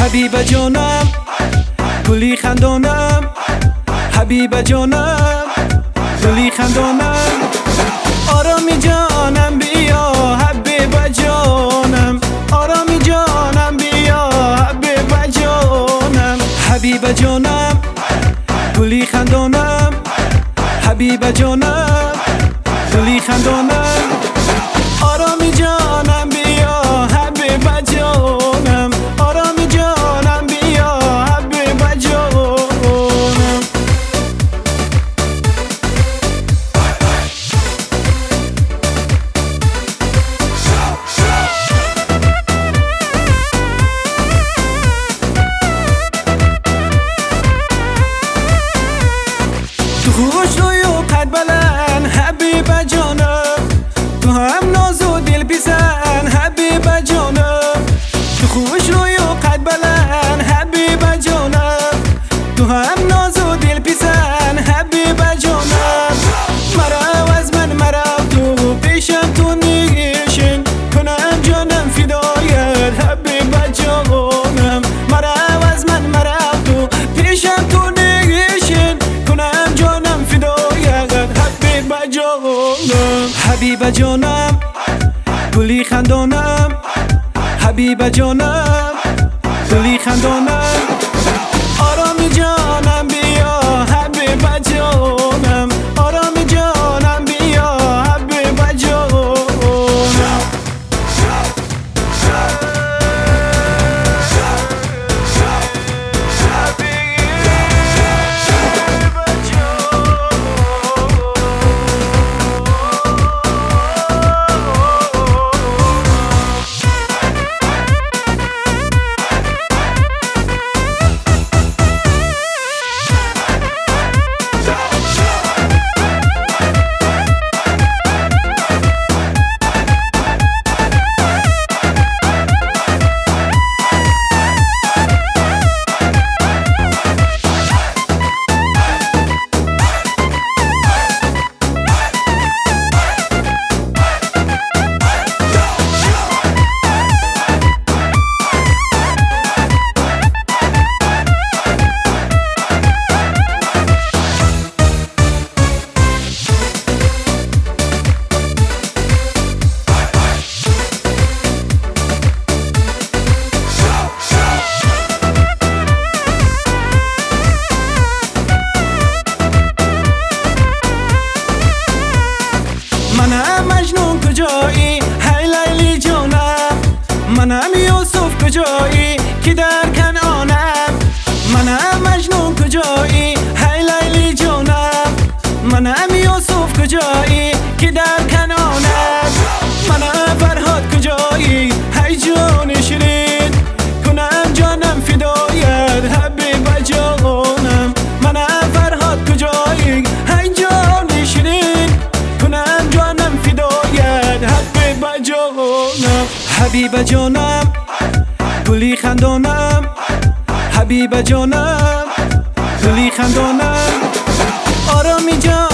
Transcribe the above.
حبیب جانم گلی خندانم، حبیب جانم گلی خندانم. آرامی جانم بیا حبیب جانم، آرامی جانم بیا حبیب جانم. حبیب جانم گلی خندانم، حبیب جانم گلی خندانم. آرامی جانم بیا حبیب جانم، آرامی جانم بیا حبیب جانم. تو خوش روی و قد بلند حبیب جانم، تو هم ناز و دل پیسن حبیب جانم. تو خوش روی و قد بلند حبیب جانم، تو هم ناز و دل پیسن حبیب جانم. مرا از من مرا تو پیشم تو نیشین کنم جانم فدایت حبیب جانم. مرا از من مرا تو پیشم تو نیشین کنم جانم فدایت حبیب جانم. حبیب جانم گلی خندانم، حبیب جانم گلی خندانم. آرامی جانم بیا حبیب جانم، آرامی جانم بیا حبیب جانم. منم مجنون کجایی هی لیلی جانم، منم یوسف کجایی که در کنانم. منم مجنون کجایی هی لیلی جانم، منم یوسف کجایی که در کنانم. منم فرهاد کجایی هی جان شیرین کنم جانم فدایت حبیب جانم. منم فرهاد کجایی هی جان شیرین کنم جانم فدایت حبیب جانم. حبیب جانم گلی خندانم، حبیب جانم گلی خندانم. آرامی جانم